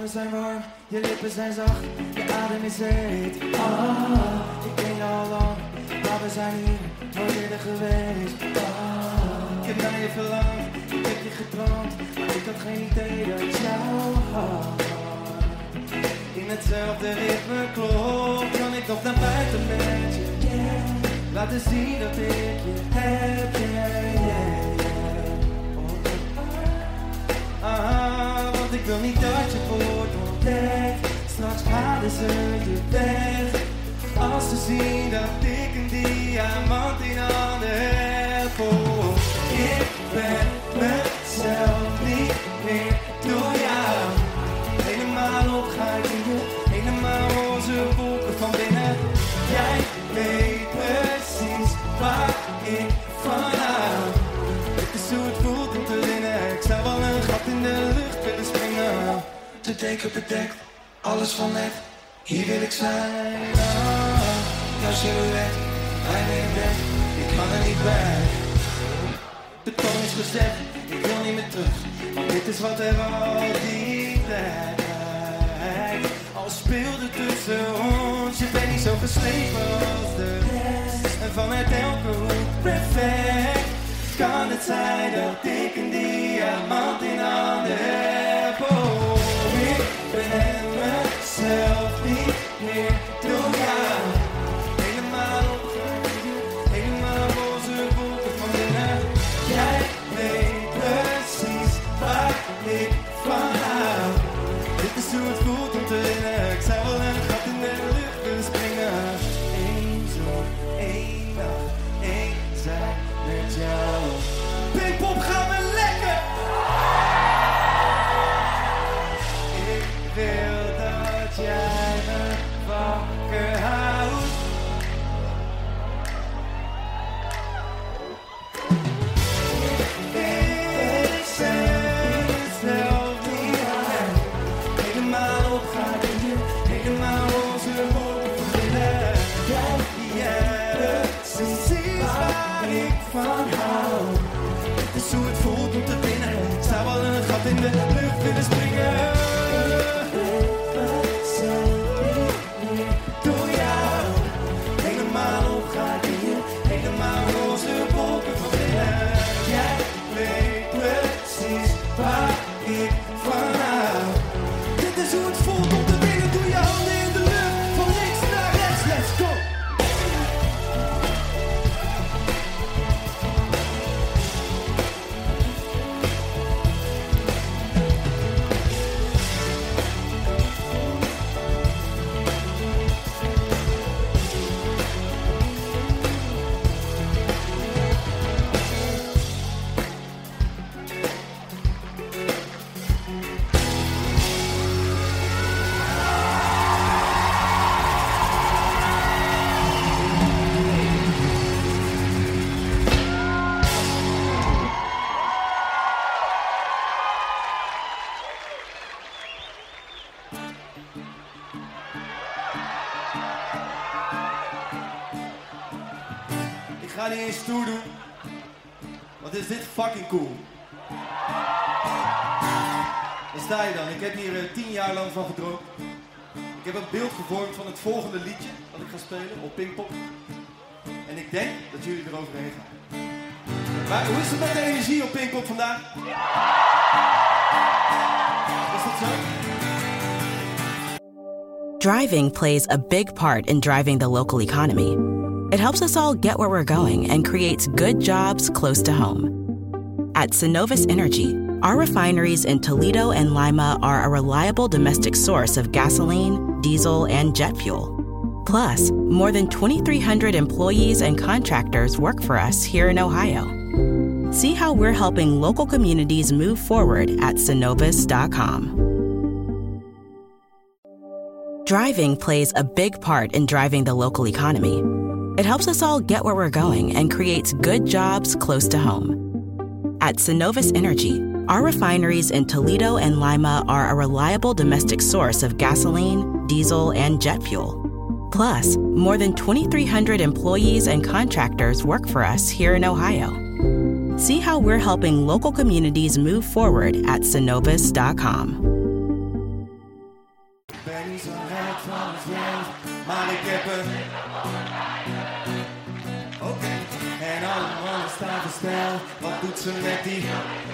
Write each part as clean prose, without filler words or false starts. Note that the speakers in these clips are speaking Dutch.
handen zijn warm, je lippen zijn zacht, je adem is heet. Ik ken je al lang, maar we zijn hier nooit eerder geweest. Ik heb naar je verlangd, ik heb je gedroomd, maar ik had geen idee dat jou in hetzelfde ritme klopt. Kan ik nog naar buiten met je, laten zien dat ik je heb, want ik wil niet dat je wordt ontdekt. Straks halen ze je weg, als ze zien dat ik een diamant in handen heb. Ik ben mezelf niet meer door jou. Helemaal opgaat in je, helemaal roze wolken van binnen. Jij weet precies waar ik van hou. Dit is hoe het voelt om te winnen. Ik zou wel een gat in de lucht willen springen. De deken bedekt, alles van net. Hier wil ik zijn. Jouw silhouet, mijn weg. Ik kan er niet bij. De toon is gezet, ik wil niet meer terug. Want dit is wat er altijd blijft. Al speelde tussen ons, je bent niet zo geslepen als de rest. En vanuit elke hoek perfect. Kan het zijn dat ik een diamant in handen heb. Ik ben mezelf niet meer door jou. Helemaal opgeruimd, helemaal roze wolken van binnen. Jij weet precies waar ik van hou. Dit is hoe het voelt om te winnen. Ik zou wel een gat in de lucht willen springen. Eén zo'n, één nacht, één zijn met jou. Pinkpop, gaan we lekker! Ik wil dat jij me wakker houdt. Ik zeg zelf niet aan. Helemaal opgaat in je, helemaal roze wolken van binnen. Jij precies waar ik van hou. Dit is hoe het voelt om te winnen. Ik zou wel een gat in de lucht willen springen. Door jou. Helemaal opgaat in je, helemaal roze wolken van binnen. Jij weet precies waar ik van hou. Dit is hoe het voelt om te winnen. Doe je handen in de lucht, van links naar rechts, let's go! Ik ga niet eens stoer doen. Wat is dit fucking cool. Daar sta je dan. Ik heb hier 10 jaar lang van gedroomd. Ik heb een beeld gevormd van het volgende liedje dat ik ga spelen op Pinkpop. En ik denk dat jullie er overheen gaan. Maar hoe is het met de energie op Pinkpop vandaag? Is dat zo? Driving plays a big part in driving the local economy. It helps us all get where we're going and creates good jobs close to home. At Synovus Energy, our refineries in Toledo and Lima are a reliable domestic source of gasoline, diesel, and jet fuel. Plus, more than 2,300 employees and contractors work for us here in Ohio. See how we're helping local communities move forward at Synovus.com. Driving plays a big part in driving the local economy. It helps us all get where we're going and creates good jobs close to home. At Synovus Energy, our refineries in Toledo and Lima are a reliable domestic source of gasoline, diesel, and jet fuel. Plus, more than 2,300 employees and contractors work for us here in Ohio. See how we're helping local communities move forward at Synovus.com. zo gek van het zweet, maar ik heb een... Oké. En alle mannen staan versteld, wat doet ze met die...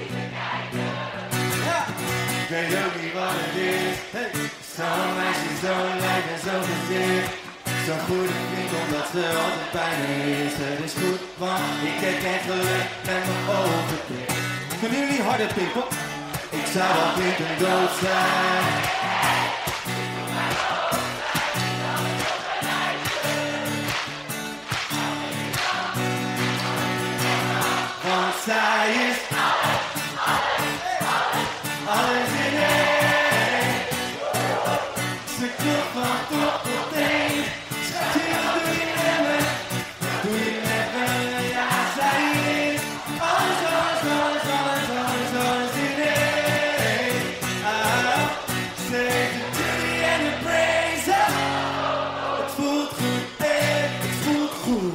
Ja, ik weet ook niet wat het is. Hey. Zo'n meisje, zo'n lijf en zo'n gezicht. Zo'n goede vriend, omdat ze altijd bij me is. Het is goed, want ik heb geen geluk met mijn ogen dicht. Kunnen jullie harder pikken? Ik zou wel winter dood zijn. Want zij is alles in één. Ze klopt van top tot teen. Schatje, wat doe je met me? Doe je met me? Ja, zij is alles, alles, alles, alles, alles, alles in één. Ze heeft de beauty en de praise. Het voelt goed, het voelt goed.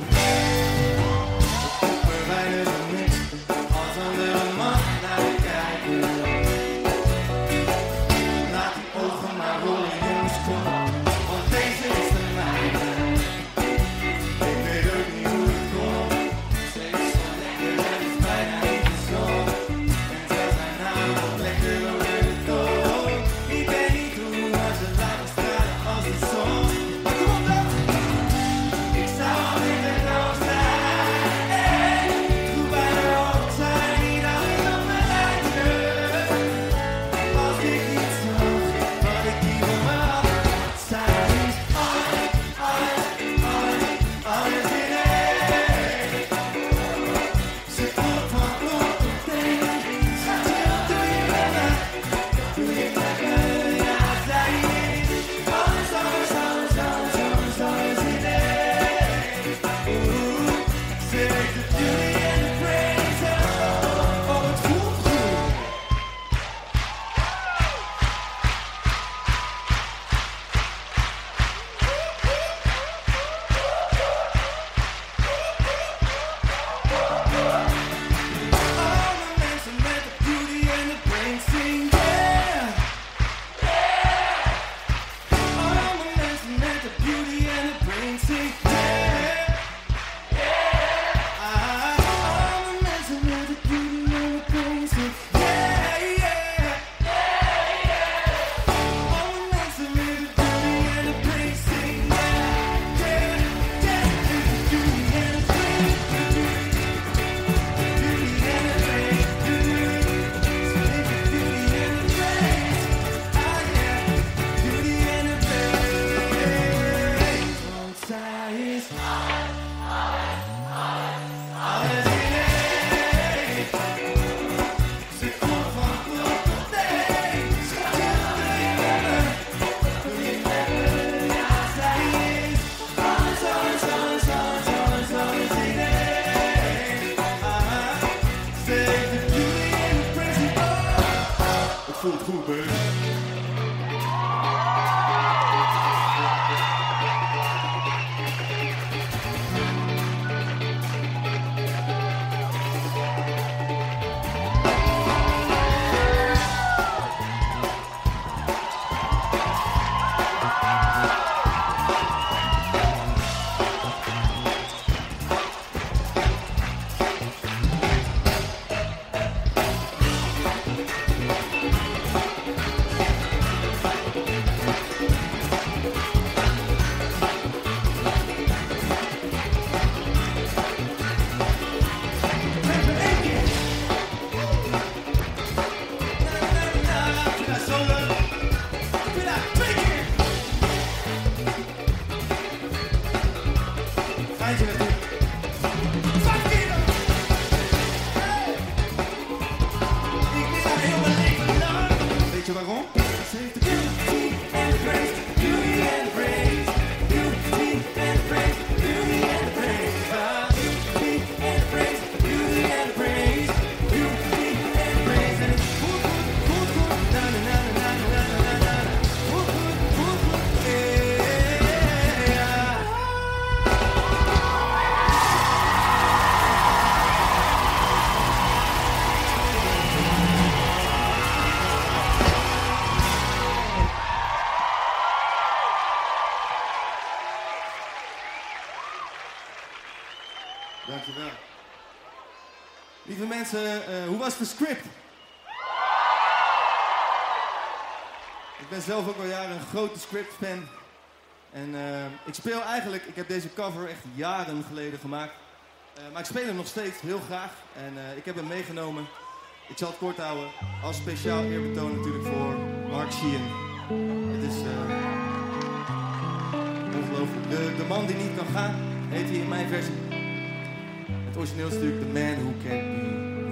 Voelt goed, baby. Lieve mensen, hoe was de script? Ik ben zelf ook al jaren een grote script-fan. En ik heb deze cover echt jaren geleden gemaakt. Maar ik speel hem nog steeds heel graag. En ik heb hem meegenomen. Ik zal het kort houden. Als speciaal eerbetoon natuurlijk voor Mark Sheehan. Het is ongelooflijk. De man die niet kan gaan, heet hij in mijn versie. Het origineel is natuurlijk The Man Who Can't Be.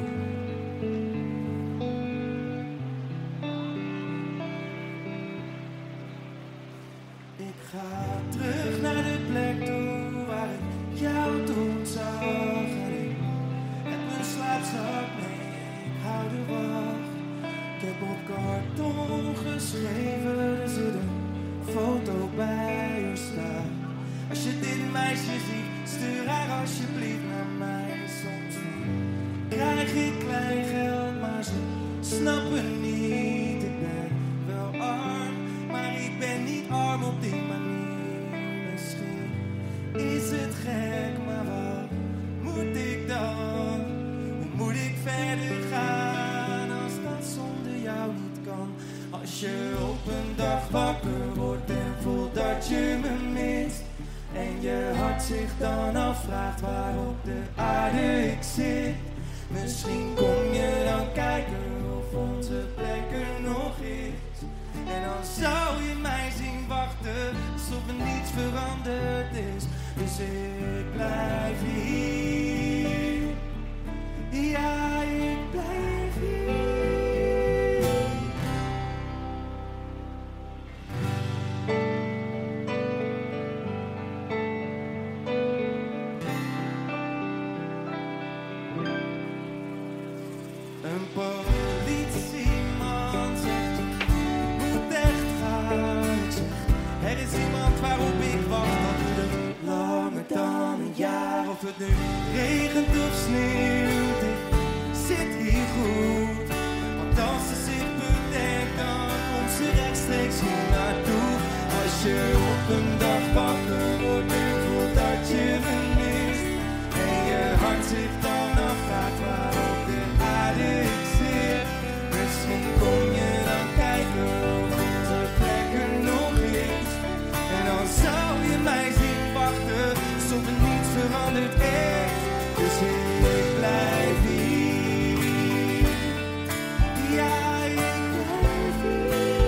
Ik ga terug naar de plek toe waar ik jou toen zag. En ik heb mijn slaapzak mee, ik hou de wacht. Ik heb op karton geschreven, er zit een foto bij je staan. Als je dit meisje ziet, stuur haar alsjeblieft naar mij. Soms krijg ik klein geld, maar ze snappen niet. Ik ben wel arm, maar ik ben niet arm op die manier. Misschien is het gek, maar wat moet ik dan? Hoe moet ik verder gaan als dat zonder jou niet kan? Als je op een dag wakker wordt en voelt dat je me mist. En je hart zich dan afvraagt waar op de aarde ik zit. Misschien kom je dan kijken of onze plek er nog is. En dan zou je mij zien wachten alsof er niets veranderd is. Dus ik blijf hier. Ja, ik blijf hier. Een politieman zegt je moet echt gaan. Ik zeg, er is iemand waarop ik wacht. Dat duurt langer dan een jaar. Of het nu regent of sneeuwt, ik zit hier goed. Want als ze zich bedenkt, dan komt ze rechtstreeks hier naartoe. Als je op een dag wakker wordt en voelt dat je me mist. En je hart zich dan afvraagt waarop de aarde ik zit. Misschien kom je dan kijken of onze plek er nog is. En dan zou je mij zien wachten alsof er niets veranderd is. Dus ik blijf hier. Ja, ik blijf hier.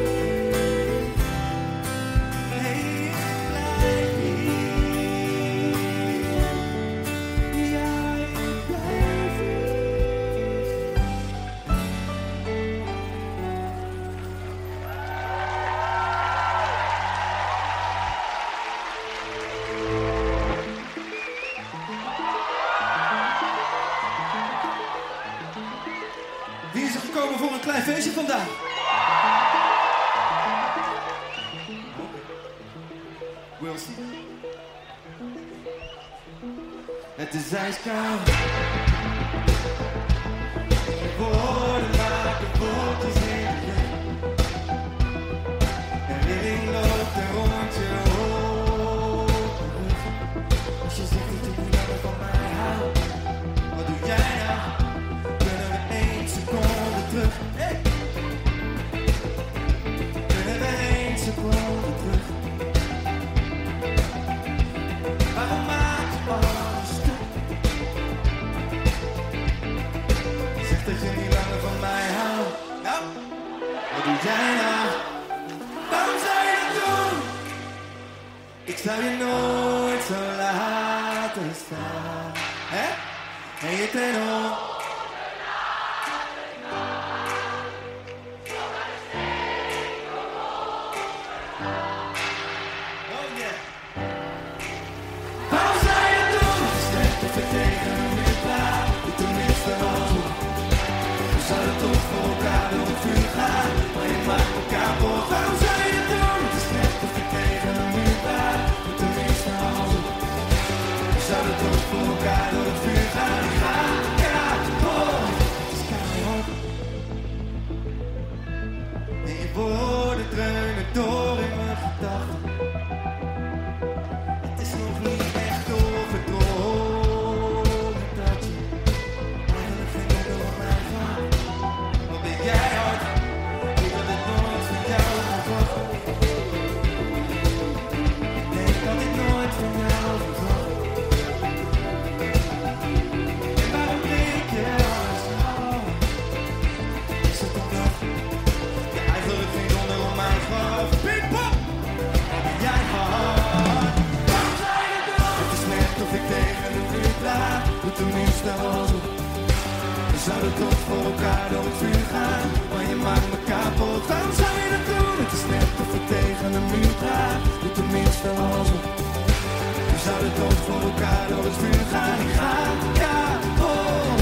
Hey, ik blijf hier. Ja, ik blijf hier. Wie is er gekomen voor een klein feestje vandaag? We'll see. Het is ijskoud. Woorden maken woordjes in je lucht. Herinnering loopt een rondje op de rug. Als je zegt dat je niet langer van mij houdt, wat doe jij nou? Kunnen we 1 seconde terug? Hey! Kunnen we 1 seconde terug? Waarom maak je alles stuk? Je zegt dat je niet langer van mij houdt. Nou, wat doe jij nou? Waarom zou je dat doen? Ik zou je nooit zo laten staan. Hè? En je ten op. Oh yeah. Waarom zou je dat doen? Het is net of ik tegen een muur praat. Doe tenminste al. We zouden toch voor elkaar door het vuur gaan. Maar je maakt me kapot. Waarom zou je dat doen? Het is net of ik tegen een muur praat. Doe tenminste al. We zouden toch voor elkaar door het vuur gaan. Ik ga kapot. Het is keihard. En je woorden dreunen door in mijn gedachten. Het is nog niet echt doorgedrongen dat je eigenlijk tenminste alsof. We zouden toch voor elkaar door het vuur gaan, maar je maakt me kapot. Waarom zou je dat doen? Het is net of je tegen een muur praat. Doe tenminste alsof. We zouden toch voor elkaar door het vuur gaan. Ik ga kapot.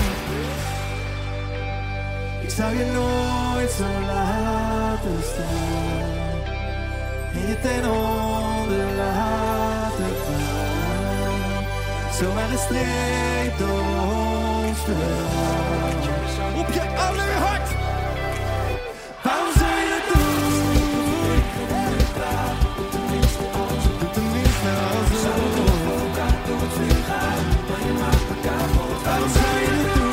Ik zou je nooit zo laten staan en je ten onder laten gaan. Zomaar een streep door ons te laten. Op je allerhart. Waarom zou je dat doen? Doe tenminste alsof. Doe tenminste alsof. We zouden toch voor elkaar door het vuur gaan, maar je maakt me kapot. Waarom zou je dat doen?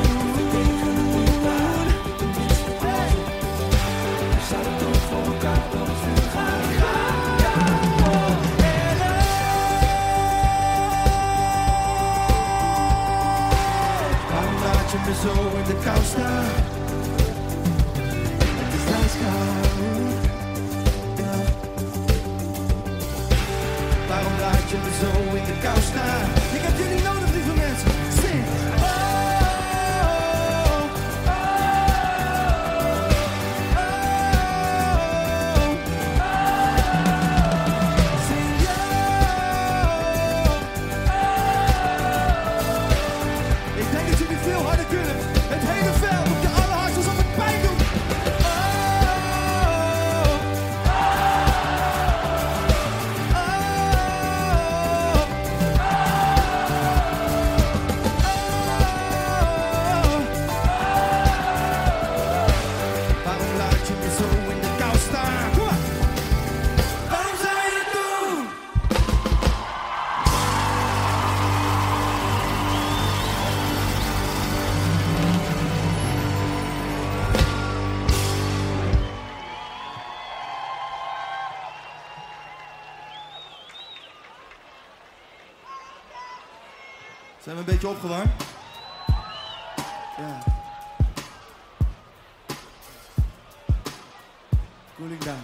Je me zo in de kou staan. Het is ijskoud. Ja. Waarom laat je me zo in de kou staan? Ik heb jullie nodig, lieve mensen. Zing. Oh, oh, oh, oh. Zing ja. Ik denk dat jullie veel harder kunnen. Het hele veld op je allerhardst alsof het pijn doet. Oh, oh, oh, waarom laat je me zo in de kou staan? Kom maar. Waarom zou je dat doen? Zijn we een beetje opgewarmd? Ja. Cooling down.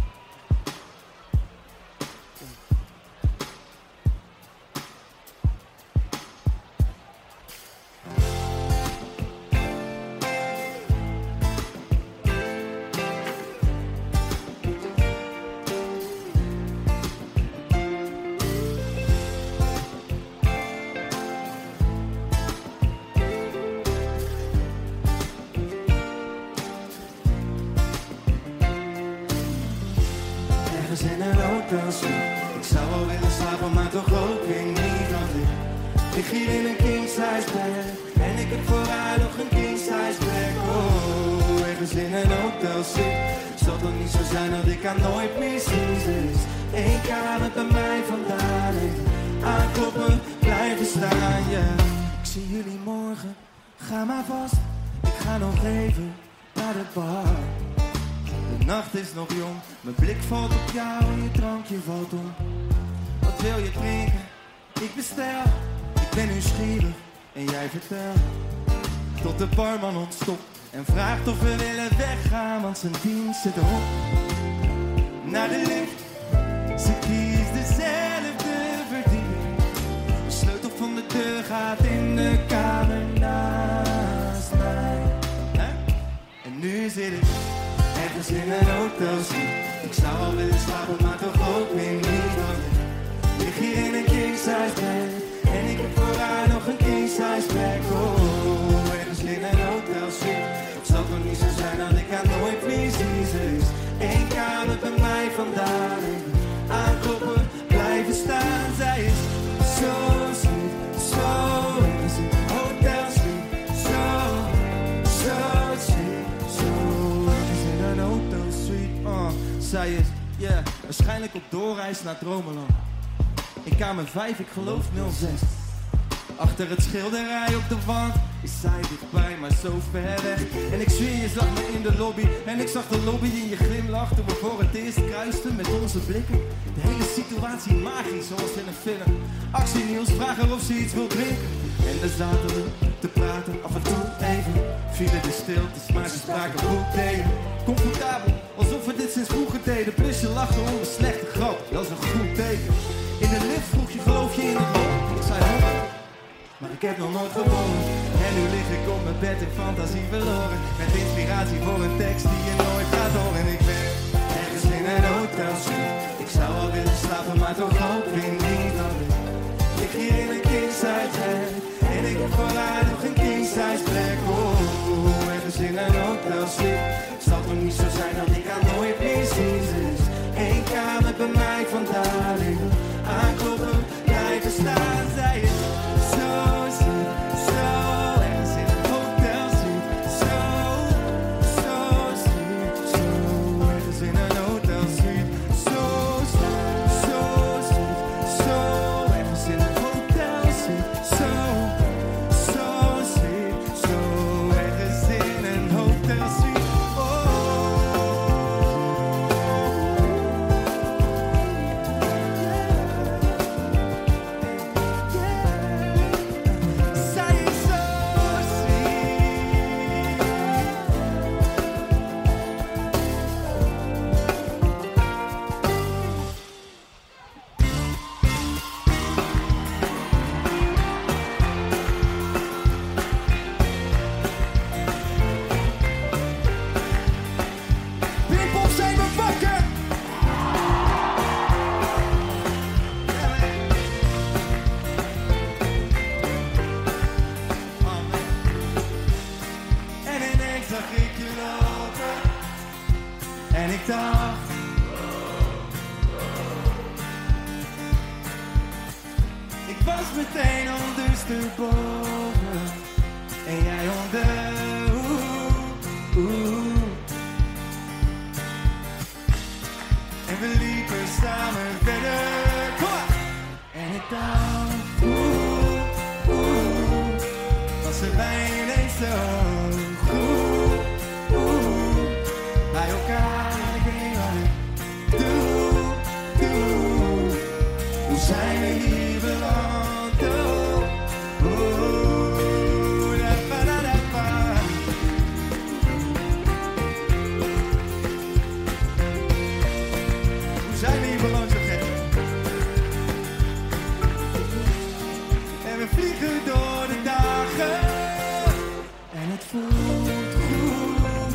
In een hotelsuite. Ik zou wel willen slapen, maar toch ook weer niet. Want ik lig hier in een king-size bed en ik heb vooruit nog een king-size bed. Oh, ergens in een hotelsuite. Zal toch niet zo zijn dat ik haar nooit meer zie. Dus één kamer bij mij vandaan. Even aankloppen, blijven staan, ja. Ik zie jullie morgen, ga maar vast. Ik ga nog even naar de bar. De nacht is nog jong, mijn blik valt op jou en je drankje valt om. Wat wil je drinken? Ik bestel. Ik ben nieuwsgierig en jij vertelt. Tot de barman ontstopt en vraagt of we willen weggaan, want zijn dienst zit erop. Naar de lift, ze kiest dezelfde verdieping. De sleutel van de deur gaat in de kamer naast mij. En nu zit ik ergens in een hotelsuite. Ik zou wel willen slapen, maar toch ook weer niet. Want ik lig hier in een king-size bed en ik heb voor haar nog een king-size bed. Oh, ergens in een hotelsuite. Het zal toch niet zo zijn dat ik haar nooit meer zie. Ze is één kamer bij mij vandaan. Aankloppen, blijven staan. Zij is zo sweet, zo ergens in een hotelsuite. Zo sweet, zo ergens in een hotelsuite. Zij is, yeah, waarschijnlijk op doorreis naar Dromenland. In kamer 5, ik geloof 06. Achter het schilderij op de wand is zij dichtbij, maar zo ver weg. En ik zweer, je zag me in de lobby. En ik zag de lobby in je glimlach toen we voor het eerst kruisten met onze blikken. De hele situatie magisch, zoals in een film. Actie Niels, vraag haar of ze iets wil drinken. En daar zaten we te praten, af en toe even vielen de stiltes, maar ze spraken goed tegen. Comfortabel, alsof we dit sinds vroeger deden. Plus je lachte om een slechte grap, dat is een goed teken. In de lift vroeg je, geloof je in het lot? Ik zei hoor, maar ik ik heb nog nooit gewonnen. En nu lig ik op mijn bed in fantasie verloren. Met inspiratie voor een tekst die je nooit gaat horen. En ik ben ergens in een hotelsuite. Ik zou al willen slapen, maar toch hoop ik niet dat ik hier in een king-size bed. En ik heb voor haar nog een king-size plek. Oh, ergens in een hotelsuite. Zal toch niet zo zijn dat ik haar nooit meer zie. Dus één kamer bij mij vandaar liggen. Aankloppen, blijven staan, zei je. Zo ziek, zo ergens in een hotelsuite. Zo ziek, zo ergens in een hotelsuite. Zo ziek, zo ergens in een hotelsuite. Zo ziek, zo ergens in een hotelsuite. En ik dacht, ik was meteen ondersteboven en jij onder. En we liepen samen verder. Kom maar. En ik dacht, was er bij ineens zo goed bij elkaar. Hoe zijn we hier beland? Hoe zijn we hier beland, zo gek? En we vliegen door de dagen en het voelt goed.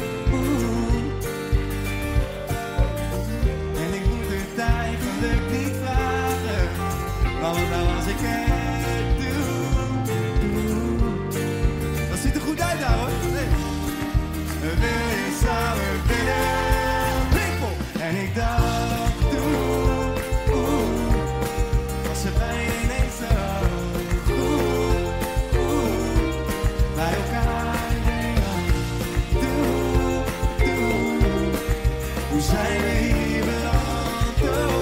En ik moet het eigenlijk niet vragen, maar wat nou als ik het doe? Dat ziet er goed uit daar, hoor. Nee. We willen samen binnen Pinkpop. En ik dacht was er bij ineens zo goed bij elkaar. Hoe zijn we hier beland?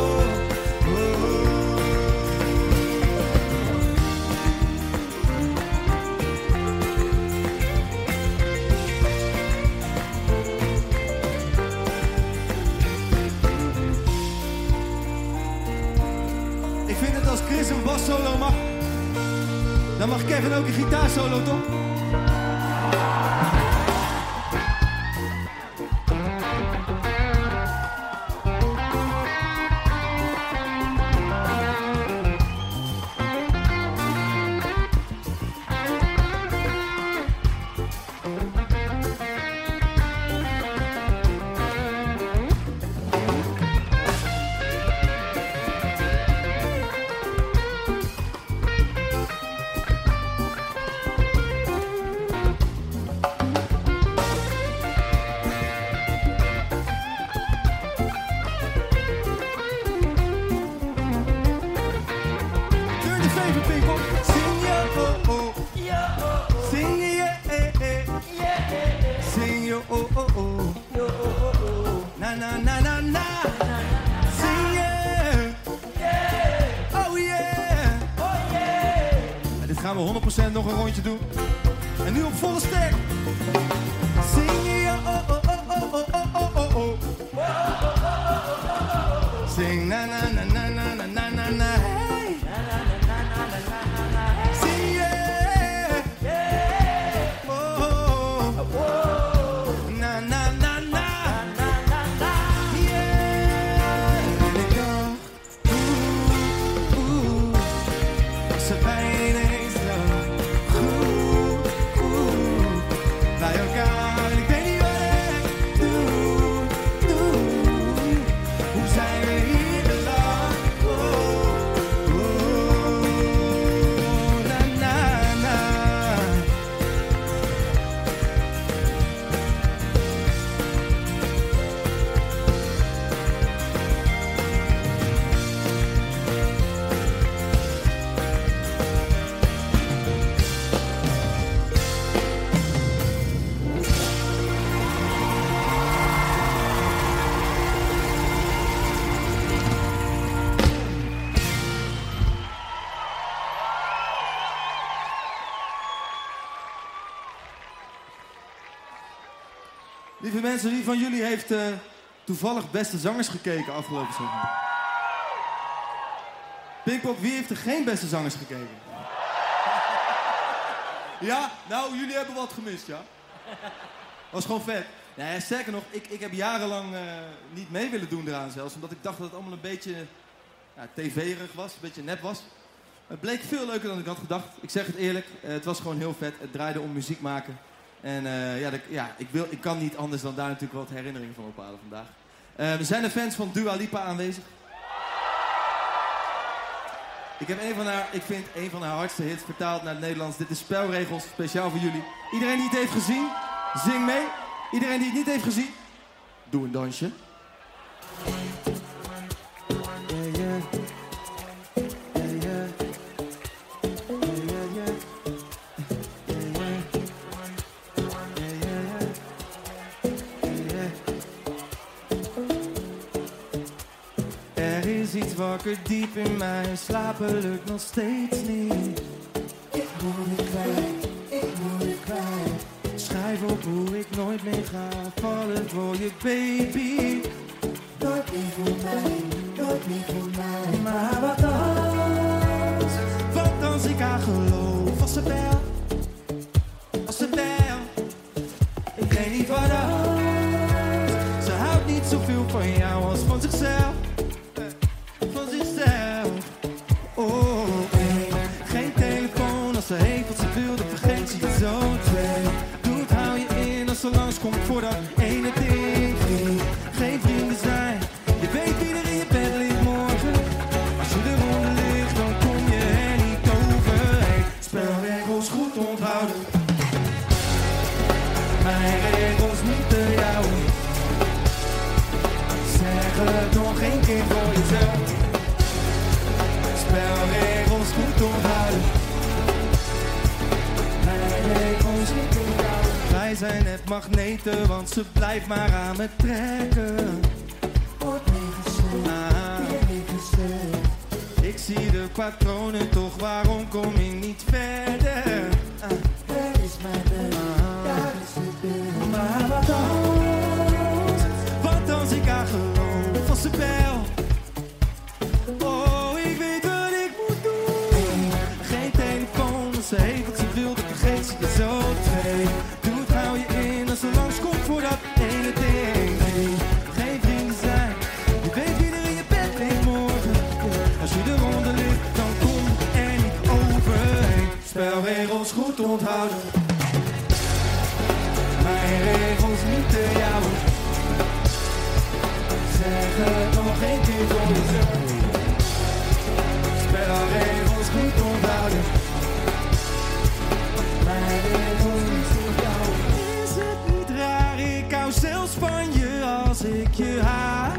Ik vind het als Chris een bassolo mag, dan mag Kevin ook een gitaarsolo, toch? Gaan we 100% nog een rondje doen. En nu op volle sterk. Zing je oh oh oh oh oh oh oh oh. Zing na na na na na na na na na. Hey. Zing je oh oh oh. Na na na na na na na. Yeah. En ik dacht was er bij ineens zo de mensen, wie van jullie heeft toevallig Beste Zangers gekeken afgelopen zondag? Pinkpop, wie heeft er geen Beste Zangers gekeken? Ja, nou, jullie hebben wat gemist, ja. Was gewoon vet. Ja, sterker nog, ik heb jarenlang niet mee willen doen eraan zelfs. Omdat ik dacht dat het allemaal een beetje tv-erig was, een beetje nep was. Het bleek veel leuker dan ik had gedacht. Ik zeg het eerlijk, het was gewoon heel vet. Het draaide om muziek maken. En ik kan niet anders dan daar natuurlijk wat herinneringen van ophalen vandaag. Er zijn er fans van Dua Lipa aanwezig. Ik vind een van haar hardste hits vertaald naar het Nederlands. Dit is Spelregels, speciaal voor jullie. Iedereen die het heeft gezien, zing mee. Iedereen die het niet heeft gezien, doe een dansje. Er is iets wakker diep in mij, slapen lukt nog steeds niet. Ik moet het kwijt, Schrijf op hoe ik nooit meer ga vallen voor je baby. Nooit meer voor mij, maar wat als? Wat als ik haar geloof, als ze belt, ik weet niet wat als. Ze houdt niet zoveel van jou als van zichzelf. Oh, geen telefoon als ze heeft wat ze wil, dan vergeet ze je zo. 2, hou je in als ze langskomt voor dat ene ding. 3, geen vrienden zijn, je weet wie er in je bed ligt morgen. Als je eronder ligt, dan kom je er niet overheen. Spelregels goed onthouden, mijn regels moeten jou. Zeg het nog één keer voor jezelf. Spelregels goed onthouden, mijn regels niet onthouden. Wij zijn net magneten, want ze blijft maar aan me trekken. Wordt meegezet. Ik zie de patronen, toch waarom kom ik niet verder? Het is mijn bed, daar is het bed. Maar wat als? Wat als ik haar geloof als ze belt? Ze heeft wat ze wil, dat vergeet ze je zo. 2, hou je in als ze langskomt voor dat ene ding. 3, geen vrienden zijn, je weet wie er in je bed ligt morgen. Als je eronder ligt, dan kom je er niet overheen. Spelregels goed onthouden, mijn regels niet te jou. Zeg het nog één keer voor jezelf. Spelregels goed onthouden. Is het niet raar, ik hou zelfs van je als ik je haat.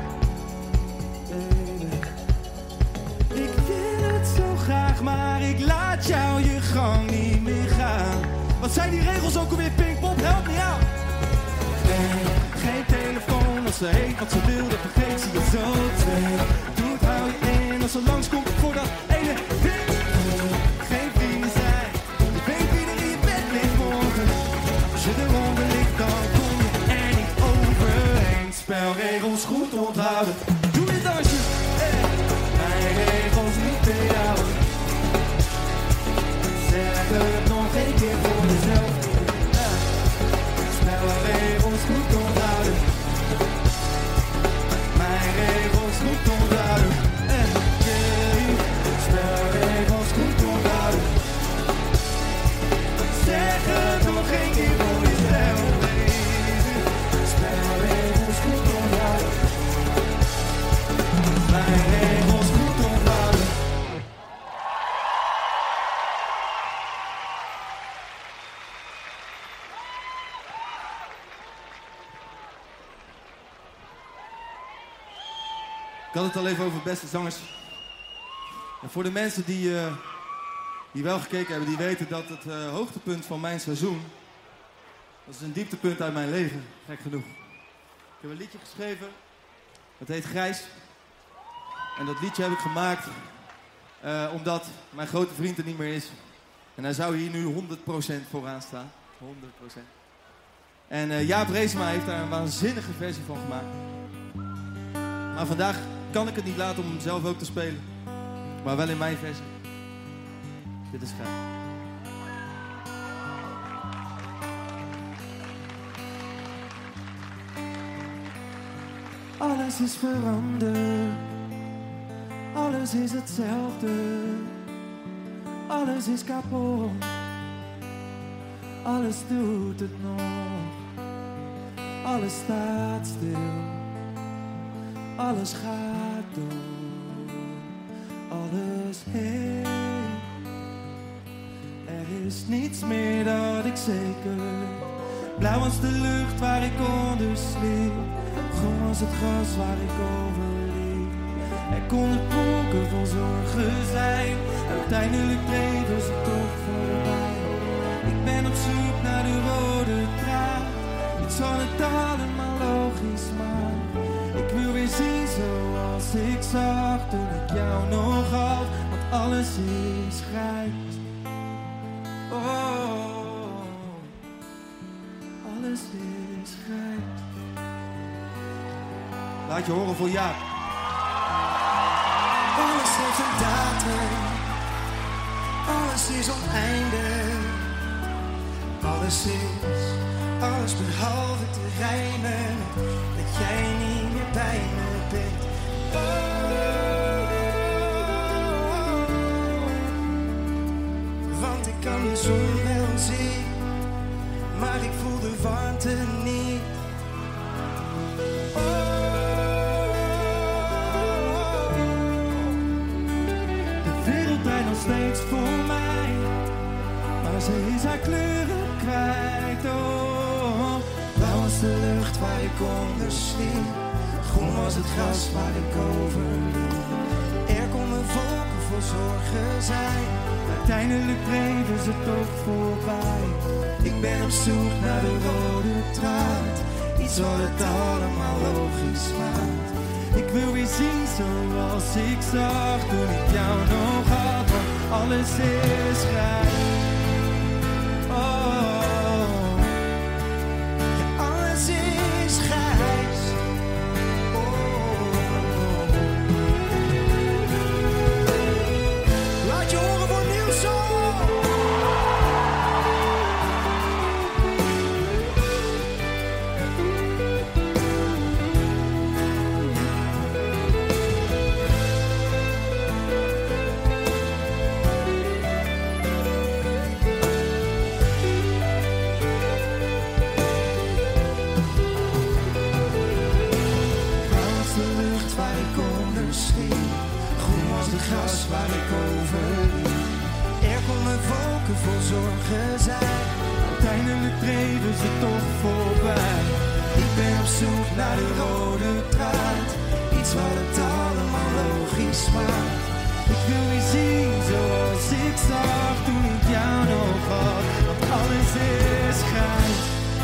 Ik wil het zo graag, maar ik laat jou je gang niet meer gaan. Wat zijn die regels ook alweer, Pinkpop? Help me out! Geen telefoon als ze heeft wat ze wil, dat vergeet ze je zo. 2, hou je in als ze langskomt voor dat ene ding. Geen vrienden zijn, je weet wie er in je bed ligt morgen. Als je eronder ligt, dan kom je er niet overheen. Spelregels goed onthouden, doe dit dansje. Mijn regels niet te jou. Zeg het nog één keer voor jezelf. Spelregels goed onthouden, mijn regels goed onthouden. Spelregels goed onthouden. Zeg het nog één keer voor jezelf. Spelregels goed onthouden, mijn regels goed onthouden. Ik had het al even over beste zangers. En voor de mensen die wel gekeken hebben, die weten dat het hoogtepunt van mijn seizoen, dat is een dieptepunt uit mijn leven, gek genoeg. Ik heb een liedje geschreven, dat heet Grijs. En dat liedje heb ik gemaakt omdat mijn grote vriend er niet meer is. En hij zou hier nu 100% vooraan staan. 100%. En Jaap Reesema heeft daar een waanzinnige versie van gemaakt. Maar vandaag kan ik het niet laten om hem zelf ook te spelen. Maar wel in mijn versie. Dit is gaaf. Alles is veranderd. Alles is hetzelfde. Alles is kapot. Alles doet het nog. Alles staat stil. Alles gaat door. Alles heen. Er is niets meer dat ik zeker weet. Blauw als de lucht waar ik onder sliep. Groen als het gras waar ik over liep. Er konden wolken vol zorgen zijn. Uiteindelijk dreven ze toch voorbij. Ik ben op zoek naar de rode draad. Iets van het allemaal logisch maakt. Ik wil weer zien zoals ik zag toen ik jou nog had. Want alles is grijs. Oh, alles is grijs. Laat je horen voor Jaap. Alles heeft een datum. Alles is oneindig. Alles behalve te rijmen. Dat jij niet meer bij me bent. Want ik kan de zon wel zien, maar ik voel de warmte niet. De wereld draait nog steeds voor mij, maar ze is haar kleuren kwijt. Oh, blauw was de lucht waar ik onder sliep. Groen was het gras waar ik over liep. Er konden wolken vol zorgen zijn. Uiteindelijk dreven ze toch voorbij. Ik ben op zoek naar de rode draad. Iets wat het allemaal logisch maakt. Ik wil weer zien zoals ik zag toen ik jou nog had. Want alles is grijs. Oh, ja, alles is grijs. Oh, laat je horen voor Nielsen. Gras waar ik over liep. Er konden wolken vol zorgen zijn. Uiteindelijk dreven ze toch voorbij. Ik ben op zoek naar de rode draad. Iets wat het allemaal logisch maakt. Ik wil weer zien zoals ik zag toen ik jou nog had. Want alles is grijs.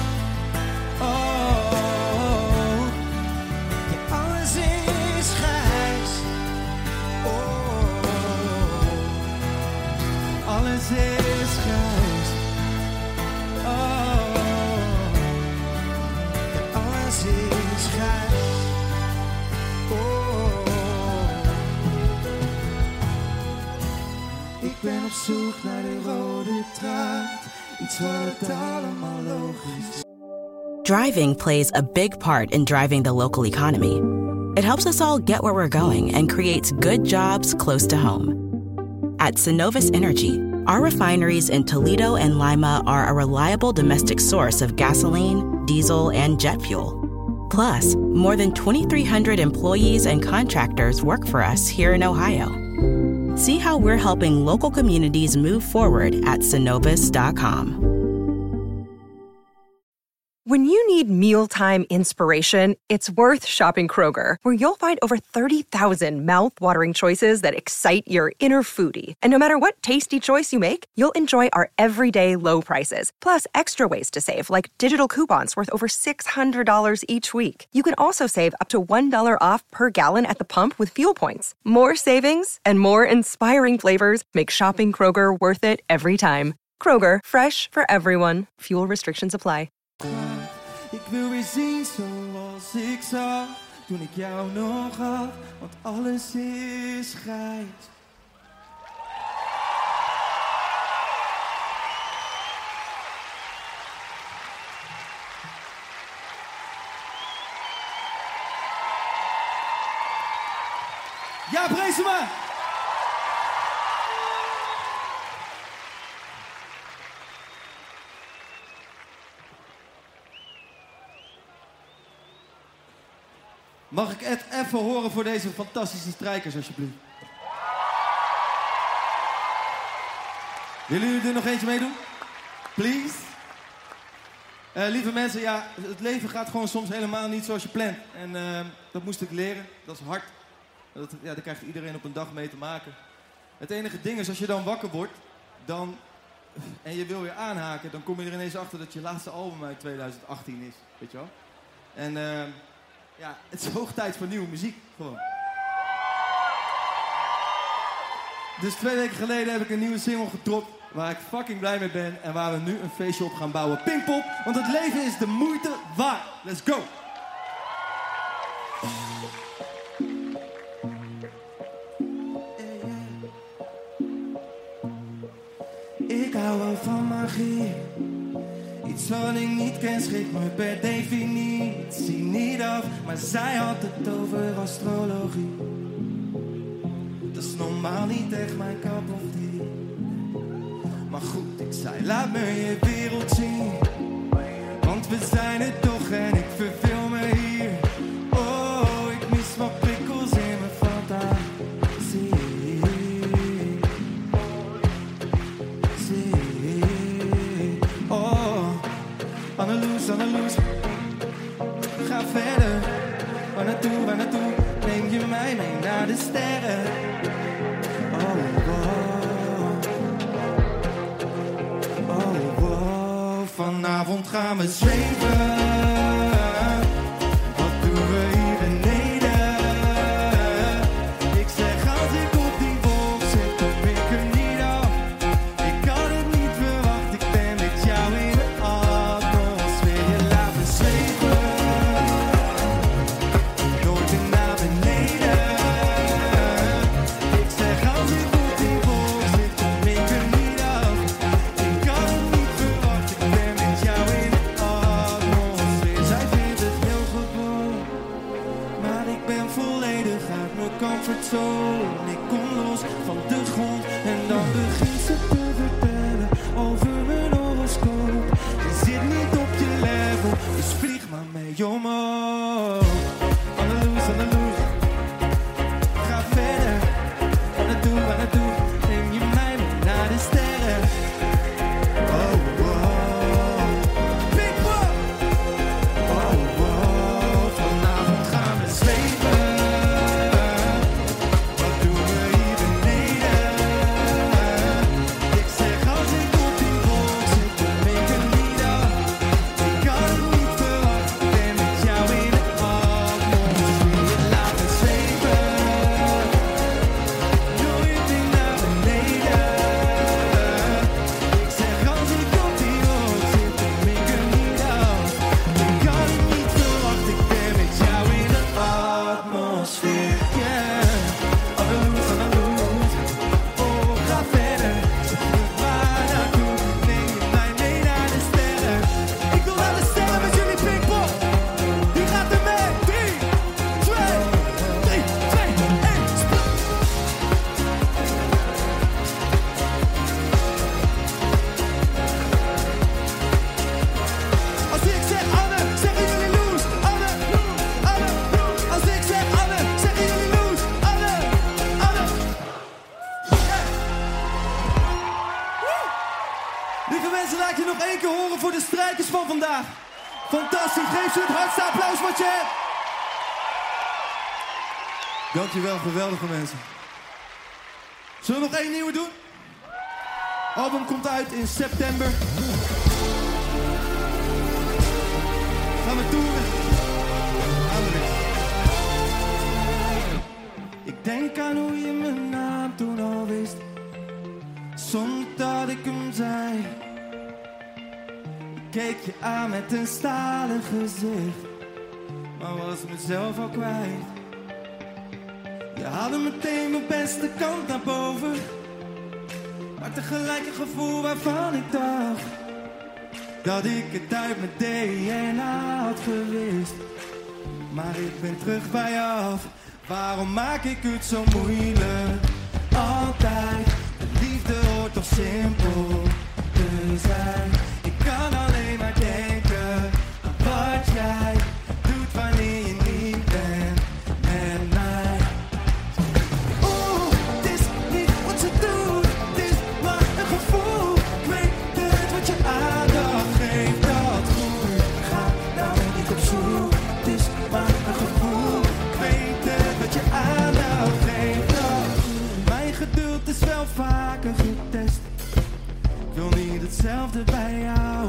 Oh, ja, alles is grijs. Alles is grijs. Oh, ja, alles is grijs. Oh, ik ben op zoek naar de rode draad. Iets wat het allemaal logisch is. Driving plays a big part in driving the local economy. It helps us all get where we're going and creates good jobs close to home. At Synovus Energy, our refineries in Toledo and Lima are a reliable domestic source of gasoline, diesel, and jet fuel. Plus, more than 2,300 employees and contractors work for us here in Ohio. See how we're helping local communities move forward at Synovus.com. When you need mealtime inspiration, it's worth shopping Kroger, where you'll find over 30,000 mouth-watering choices that excite your inner foodie. And no matter what tasty choice you make, you'll enjoy our everyday low prices, plus extra ways to save, like digital coupons worth over $600 each week. You can also save up to $1 off per gallon at the pump with fuel points. More savings and more inspiring flavors make shopping Kroger worth it every time. Kroger, fresh for everyone. Fuel restrictions apply. weer zien zoals ik zag toen ik jou nog had, want alles is grijs. Ja, Breesema! Mag ik het even horen voor deze fantastische strijkers, alsjeblieft? Willen jullie er nog eentje meedoen? Please? Lieve mensen, ja, het leven gaat gewoon soms helemaal niet zoals je plant. En dat moest ik leren. Dat is hard. Daar krijgt iedereen op een dag mee te maken. Het enige ding is, als je dan wakker wordt en je wil weer aanhaken, dan kom je er ineens achter dat je laatste album uit 2018 is. Weet je wel? En ja, het is hoog tijd voor nieuwe muziek. Gewoon. Dus 2 weken geleden heb ik een nieuwe single gedropt waar ik fucking blij mee ben en waar we nu een feestje op gaan bouwen. Pinkpop, want het leven is de moeite waard. Let's go! Ik hou wel van magie. Iets wat ik niet ken schrikt me per definitie niet af. Maar zij had het over astrologie. Dat is normaal niet echt mijn cup of tea. Maar goed, ik zei laat me je wereld zien. Want we zijn het toch en ik verveel me hier. Oh, ik mis wat prikkels in mijn fantasie. Oh, Anneloes, Anneloes. Ga verder. Waar naartoe, waar naartoe? Neem je mij mee naar de sterren. Oh, wow. Oh, wow. Vanavond gaan we zweven. Wat doen we hier beneden? Ik zeg als ik op die wolk zit, kom ik er niet af. Ik kan het niet verwachten, ik ben met jou in de atmosfeer. Je laat me zweven. Nooit meer naar beneden. Ik zeg als ik op die wolk zit, kom ik er niet af. Ik kan het niet verwachten, ik ben met jou in de atmosfeer. Zij vindt het heel gewoon, maar ik ben volledig uit mijn comfortzone. Ik kom los van de grond en dan begint ze te vertellen over mijn horoscoop. Je zit niet op je level, dus vlieg maar mee omhoog. Anneloes, Anneloes, ga verder. Waar naartoe, waar naartoe? Neem je mij mee naar de sterren. Oh, wow. Big Boy. Oh, wow. Vanavond gaan we zweven. Wat doen we hier beneden? Ik zeg als ik op die wolk zit, kom ik er niet af. Ik kan het niet verwachten, ik ben met jou in de atmosfeer. Je laat me zweven. Nooit meer naar beneden. Ik zeg als ik op die wolk zit, kom ik er niet af. Ik kan het niet verwachten, ik ben met jou in de atmosfeer. Yeah, Anneloes, Anneloes. Oh, ga verder. Zeg me waar naartoe. Neem je mij mee naar de sterren. Ik wil naar de sterren met jullie Pinkpop. Die gaat er mee. 3, 2, 1, split. Als ik zeg Anne, zeggen jullie Loes. Anne, Loes, Anne, Loes. Als ik zeg Anne, zeggen jullie Loes. Anne, Anne. Yeah. Woe. Lieve mensen, laat je nog 1 keer horen voor de strijkers van vandaag. Fantastisch, geef ze het hardste applaus wat je hebt. Dankjewel, geweldige mensen. Zullen we nog 1 nieuwe doen? Album komt uit in september. Gaan we toeren. Gaan we weer. Ik denk aan hoe je mijn naam toen al wist, zonder dat ik hem zei. Ik keek je aan met een stalen gezicht, maar was mezelf al kwijt. Je haalde meteen mijn beste kant naar boven, maar tegelijk een gevoel waarvan ik dacht dat ik het uit mijn DNA had gewist. Maar ik ben terug bij je af. Waarom maak ik het zo moeilijk? Altijd, de liefde hoort toch simpel te zijn. Ik kan alleen maar denken aan wat jij doet wanneer je niet bent met mij. Oeh, het is niet wat ze doet, het is maar een gevoel. Ik weet het wat je aandacht geeft, dat goed. Ga nou niet op zoek, het is maar een gevoel. Ik weet het wat je aandacht geeft, dat goed. Mijn geduld is wel vaker getest. Ik wil niet hetzelfde bij jou.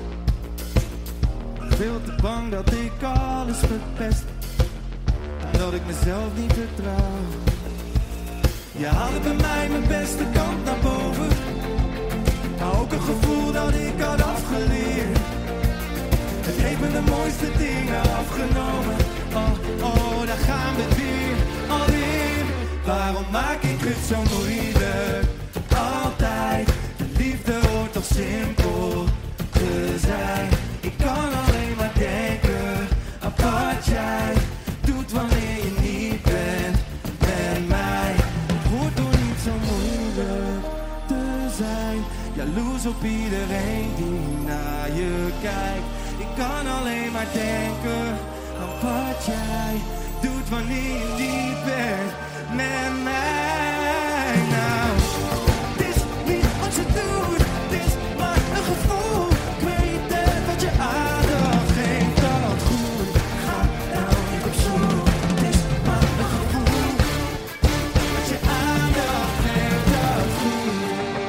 Veel te bang dat ik alles verpest, dat ik mezelf niet vertrouw. Je haalde bij mij mijn beste kant naar boven, maar ook een gevoel dat ik had afgeleerd. Het heeft me de mooiste dingen afgenomen. Oh, oh, daar gaan we weer, alweer. Waarom maak ik het zo moeilijk? Altijd, de liefde hoort toch simpel te zijn. Ik kan alleen maar denken aan wat jij doet wanneer je niet bent met mij. Het hoort toch niet zo moeilijk te zijn. Jaloers op iedereen die naar je kijkt. Ik kan alleen maar denken aan wat jij doet wanneer je niet bent met mij. Nou, het is niet wat ze doet, het is maar een gevoel. Ik weet het wat je aandacht geeft, dat goed. Ga nou niet op zoek, het is maar een gevoel. Wat je aandacht geeft, dat goed.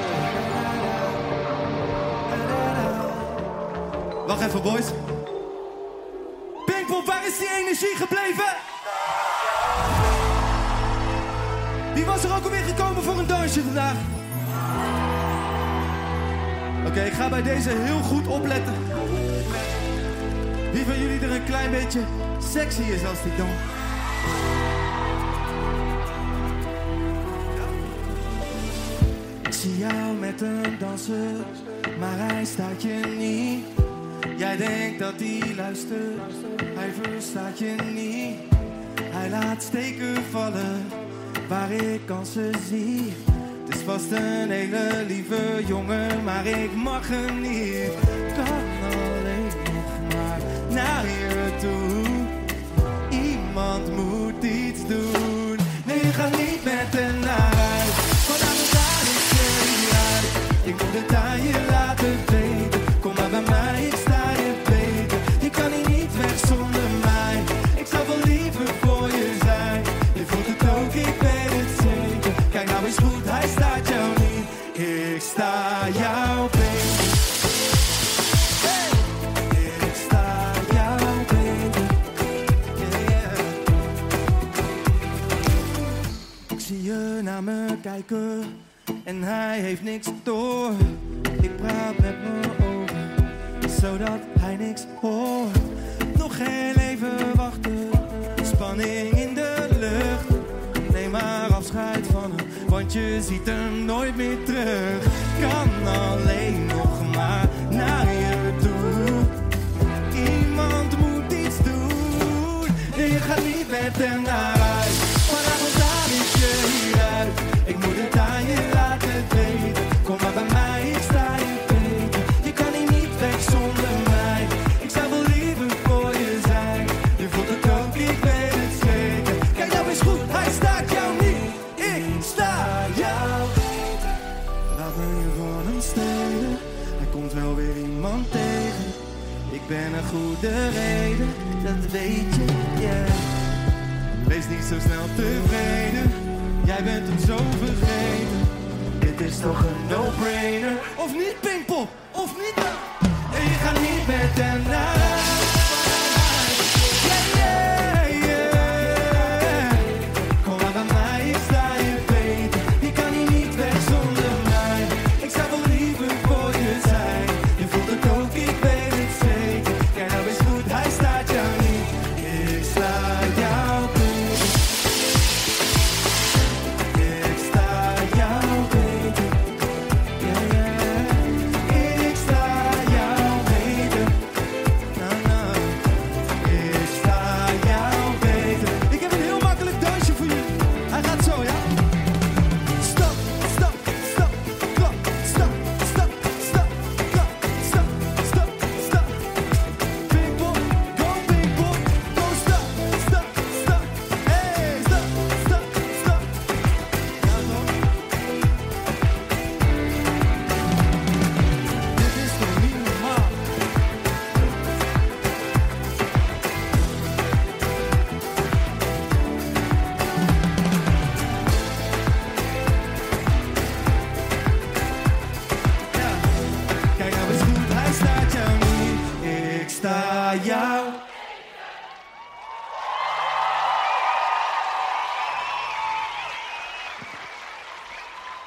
Wacht even, boys. Pinkpop, waar is die energie gebleven? Wie was er ook alweer gekomen voor een dansje vandaag? Oké, ik ga bij deze heel goed opletten. Wie van jullie er een klein beetje sexy is als die dan? Ik zie jou met een danser, maar hij staat je niet. Jij denkt dat hij luistert, hij verstaat je niet. Hij laat steken vallen waar ik kansen zie. Het is vast een hele lieve jongen, maar ik mag hem niet. Kan alleen nog maar naar je toe. Iemand moet iets doen. Nee, je gaat niet met hem naar huis. Vanavond ga ik je niet uit. Ik moet het aan je laten weten. Kom maar bij mij, ik sta je beter. Je kan hier niet weg zonder mij. Ik zou wel liever voor je zijn. Je voelt het ook, ik weet het zeker. Kijk nou eens goed, hij staat jou niet. Ik sta jou beter. Hey! Ik sta jou beter. Yeah, yeah. Ik zie je naar me kijken en hij heeft niks door. Ik praat met mijn ogen, zodat hij niks hoort. Nog heel even wachten, spanning in de lucht. Neem maar afscheid van hem, want je ziet hem nooit meer terug. Kan alleen nog maar naar je toe. Iemand moet iets doen. Nee, je gaat niet met hem naar huis. Vanavond haal ik je hieruit. Ik moet het aan je laten weten. Kom maar bij mij, ik sta je beter. Je kan hier niet weg zonder mij. Ik zou wel liever voor je zijn. Je voelt het ook, ik weet het zeker. Kijk nou eens goed, hij staat jou niet. Ik sta jou beter. Laat me je van hem stelen. Hij komt wel weer iemand tegen. Ik ben een goede reden, dat weet je, yeah. Wees niet zo snel tevreden. Jij bent hem zo vergeten. Dit is toch een no-brainer. Of niet, Pinkpop? Of niet? En je gaat niet met hem naar huis. Yeah, yeah, yeah. Kom maar bij mij, ik sta je beter. Je kan hier niet weg zonder mij. Ik zou wel liever voor je zijn. Je voelt het ook, ik weet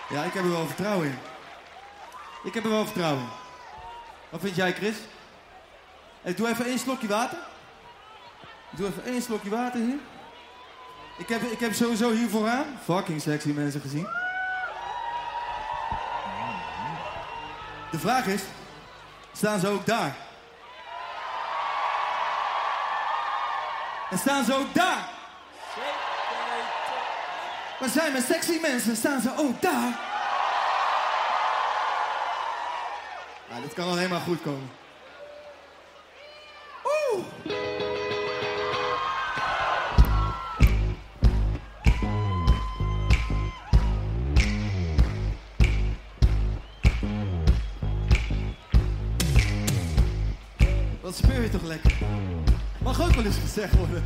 Ja, ik heb er wel vertrouwen in. Ik heb er wel vertrouwen in. Wat vind jij, Chris? Hey, doe even 1 slokje water. Doe even 1 slokje water hier. Ik heb sowieso hier vooraan fucking sexy mensen gezien. De vraag is, staan ze ook daar? En staan ze ook daar? Waar zijn mijn sexy mensen? Staan ze ook daar? Nou, dit kan alleen maar goed komen. Oeh! Wat speur je toch lekker? Mag ook wel eens gezegd worden.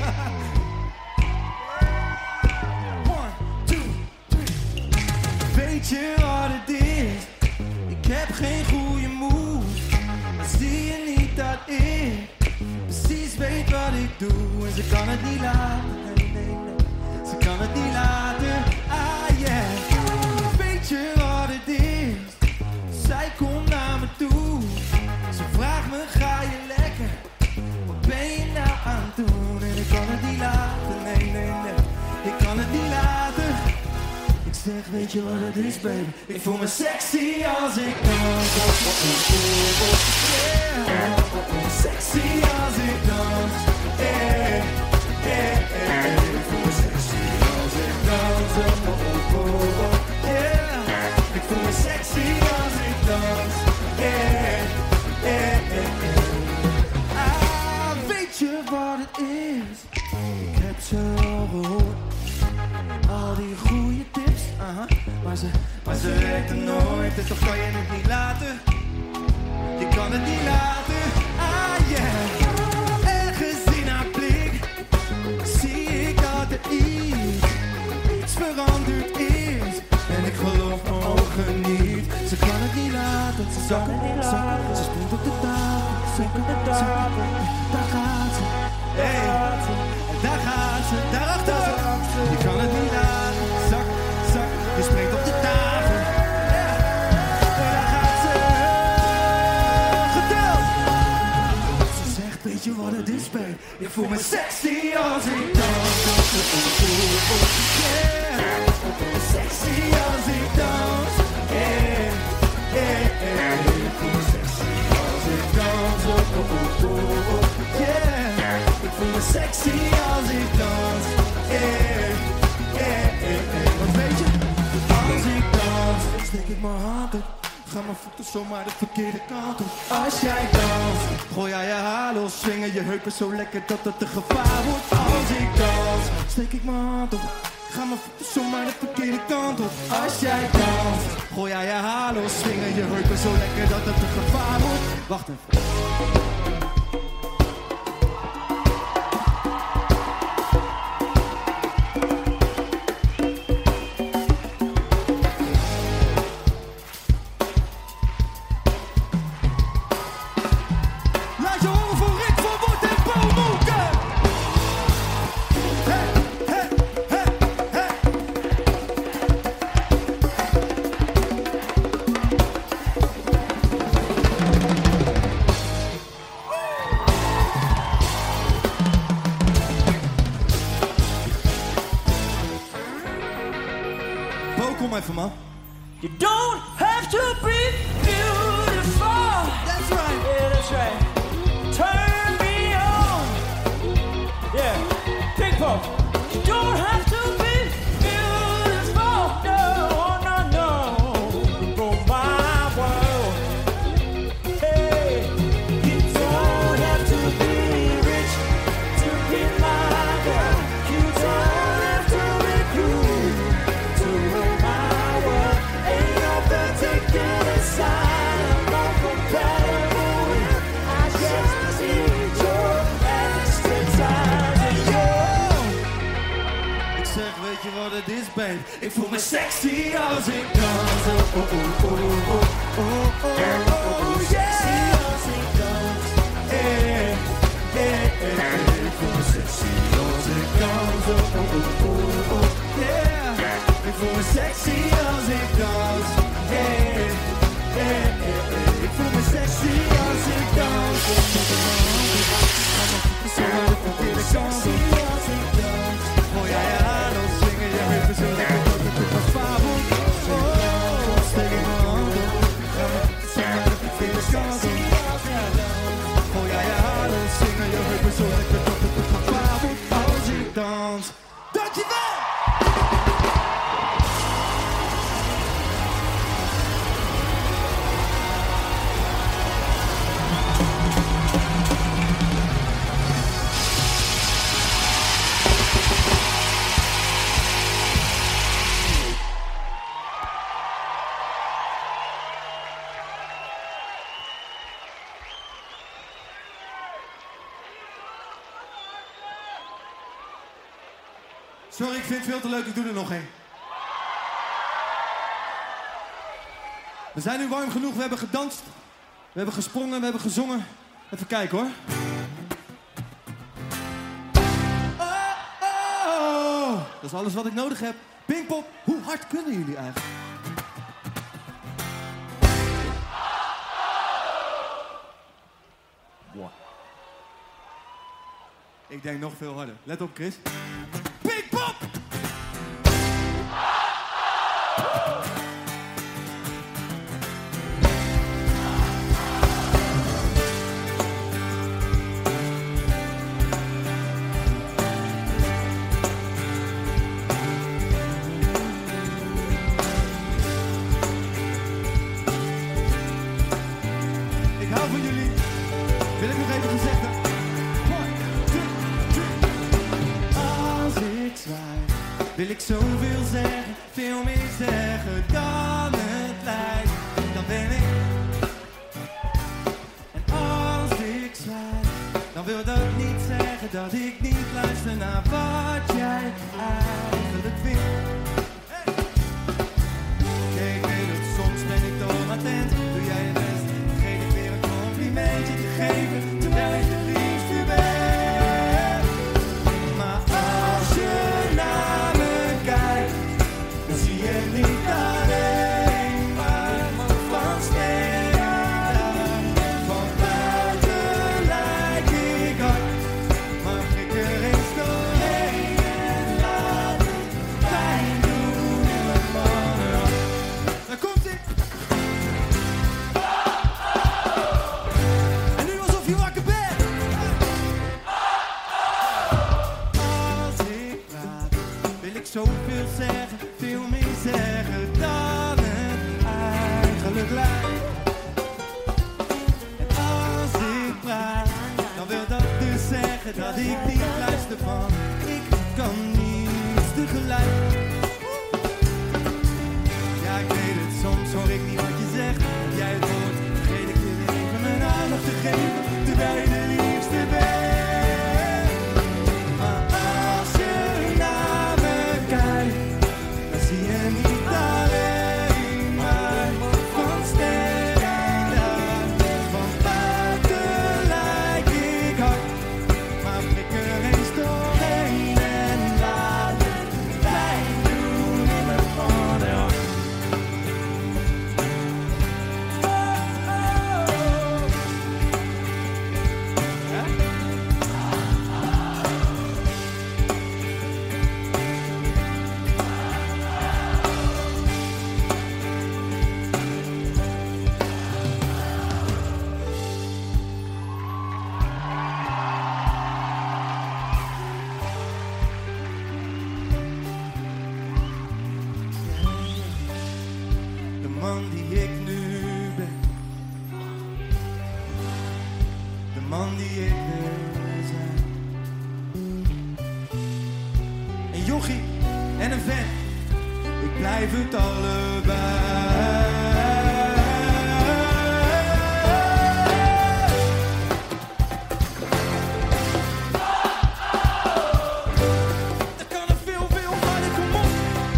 1, 2, 3. Weet je wat het is? Ik heb geen goede moed. Maar zie je niet dat ik precies weet wat ik doe? En ze kan het niet laten. Nee, nee, nee. Ze kan het niet laten. Ah yeah. Weet je wat het is? Zij komt naar me toe. Ze vraagt me, ga je lekker? Wat ben je nou aan het doen? En ik kan het niet laten, nee, nee, nee. Ik kan het niet laten. Ik zeg, weet je wat het is, baby? Ik voel me sexy als ik dans. Yeah. Sexy als ik dans. Ik voel me sexy als ik dans. Yeah. Ik voel me sexy als ik dans. Weet je wat het is? Ik heb ze al gehoord. Al die goede tips, maar ze werkten nooit. En toch kan je het niet laten. Je kan het niet laten. Ah yeah. Ergens in haar blik zie ik dat er iets veranderd is. En ik geloof mijn ogen niet. Ze kan het niet laten. Ze springt op de tafel. Daar gaat ze. Hey, daar gaat ze. Daarachter. Je kan het niet laten. Zak. Je springt op de tafel. Daar gaat ze. Geteld. Ze zegt, weet je wat het is, babe? Ik voel me sexy als ik dans. Yeah. Sexy als ik dans. Ik voel me sexy als ik dans. Yeah. Ik voel me sexy als ik dans. Want weet je, als ik dans, steek ik mijn hand op. Ga mijn voeten zomaar de verkeerde kant op. Als jij dans, gooi jij je haar los. Swingen je heupen zo lekker dat het een gevaar wordt. Als ik dans, steek ik mijn hand op. Ga mijn voeten zomaar de verkeerde kant op. Als jij dans, gooi jij je haar los. Swingen je heupen zo lekker dat het een gevaar wordt. Wacht even. Kom even, man. You don't have to be beautiful. That's right. Yeah, that's right. Turn me on. Yeah, Big Pop. You don't have to be beautiful. No. Go my world. Hey, you don't have to be rich to be my girl. You don't have to be cool to rule my world. Ain't no particular sign I'm not compatible with. I just need your extra time and your. Ik zeg, weet je wat het is, babe? Ik voel me sexy als ik dans. Sexy als ik dans. Ik voel me sexy als ik dans. Yeah. Ik voel me sexy als ik dans. Sorry, ik vind het veel te leuk, ik doe er nog één. We zijn nu warm genoeg, we hebben gedanst. We hebben gesprongen, we hebben gezongen. Even kijken hoor. Oh, dat is alles wat ik nodig heb. Pinkpop, hoe hard kunnen jullie eigenlijk? Wow. Ik denk nog veel harder. Let op, Chris. Pinkpop! Ik hou van jullie. Wil ik nog even gezegd hebben? 1, 2, 3. Als ik zwaai, wil ik zoveel zeggen, veel meer zeggen dan het lijkt. Dan ben ik. En als ik zwaai, dan wil dat niet zeggen dat ik niet luister naar wat jij eigenlijk vindt. Hey. Kijk, weet het, soms ben ik toch attent. Doe jij je best, vergeet ik weer een complimentje te geven, terwijl ik het liefste ben. Maar als je naar me kijkt, dan zie je niet alleen maar van sterren. Van buiten lijk ik hard, maar prik er eens doorheen en laat het pijn doen in mijn mannen. Daar komt ie! En nu alsof je wakker bent! Als ik praat, wil ik zoveel zeggen, veel meer zeggen dan het eigenlijk lijkt. En als ik praat, dan wil dat dus zeggen dat ik niet luister van ik kan niets tegelijk. Ja, ik weet het, soms hoor ik niet wat je zegt. Als jij het hoort, vergeet ik je weer even mijn aandacht te geven, terwijl je de liefste bent. Maar als je naar me kijkt, dan zie je niet alleen maar van sterren. Van buiten lijk ik hard, maar prik er eens doorheen en laat het pijn doen in mijn mannen. De man die ik nu ben, de man die ik wil zijn. Een jochie en een vent, ik blijf het allebei. Er kan er veel harder, kom op.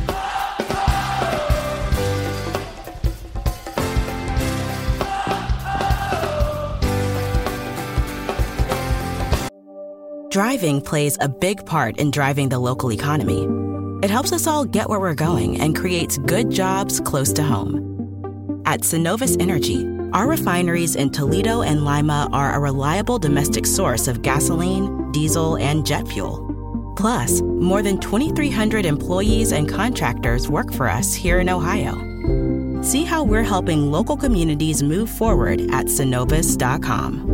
Driving plays a big part in driving the local economy. It helps us all get where we're going and creates good jobs close to home. At Synovus Energy, our refineries in Toledo and Lima are a reliable domestic source of gasoline, diesel, and jet fuel. Plus, more than 2,300 employees and contractors work for us here in Ohio. See how we're helping local communities move forward at Synovus.com.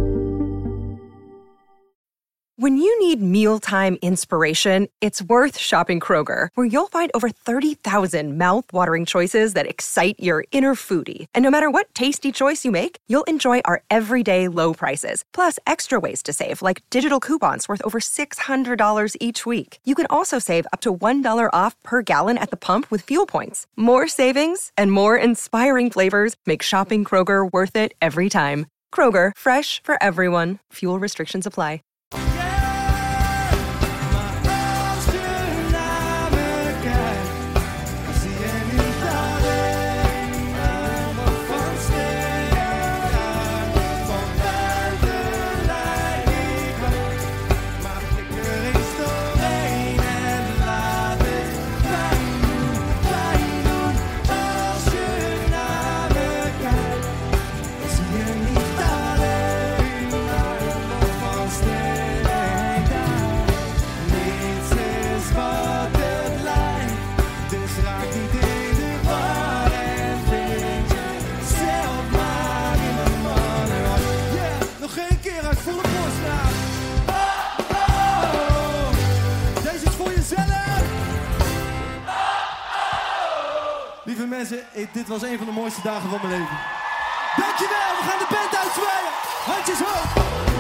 When you need mealtime inspiration, it's worth shopping Kroger, where you'll find over 30,000 mouth-watering choices that excite your inner foodie. And no matter what tasty choice you make, you'll enjoy our everyday low prices, plus extra ways to save, like digital coupons worth over $600 each week. You can also save up to $1 off per gallon at the pump with fuel points. More savings and more inspiring flavors make shopping Kroger worth it every time. Kroger, fresh for everyone. Fuel restrictions apply. Maar als je naar Lieve mensen, dit was een van de mooiste dagen van mijn leven. Dankjewel, we gaan de band uitzwaaien. Handjes hoog.